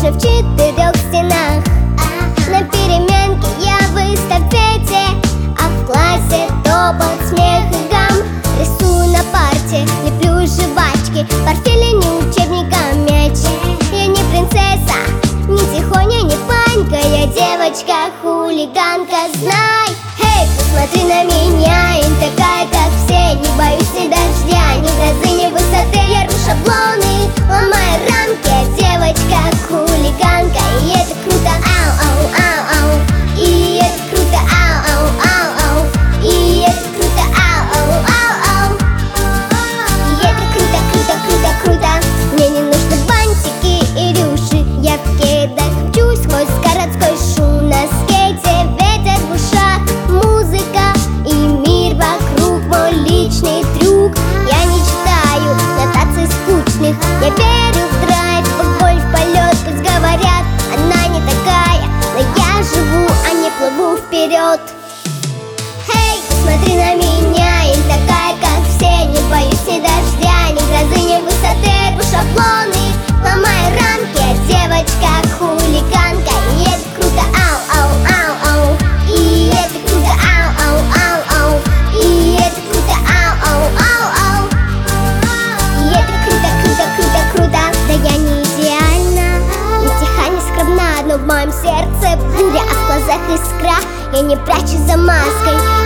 в 4 стенах. На переменке я в эстафете, а в классе топот, смех и гам. Рисую на парте, леплю жвачки, портфели не учебника, мяч. Я не принцесса, не тихоня, не Фанька, я девочка-хулиганка, знай. Эй, посмотри на меня, я не такая, как все. Не боюсь ни дождя, ни грозы, ни высоты. Я рву шаблоны, ломаю рамки. Я девочка-хулиганка, и это круто, ау-ау-ау-ау. И это круто, ау-ау-ау-ау. И это круто, ау-ау-ау-ау. И это круто, круто, круто, круто. Мне не нужны бантики и рюши. Я в кедах мчусь сквозь городской шум. На скейте ветер в ушах, музыка и мир вокруг, мой личный трюк. Я не читаю нотаций скучных, я верю в драйв, в боль, в полет. Пусть говорят, она не такая, но я живу, а не плыву вперед. Эй, посмотри на меня, я не такая, как все. Не боюсь ни дождя, ни грозы, ни высоты. Рву шаблоны, ломаю рамки. Я девочка-хулиганка, и это круто, ау-ау-ау-ау. И это круто, ау-ау-ау-ау. И это круто, ау-ау-ау-ау. И это круто, круто, круто, круто. Да я не идеальна, не тиха, не скромна, но в моем сердце буря, а в глазах искра. Я не прячусь за маской.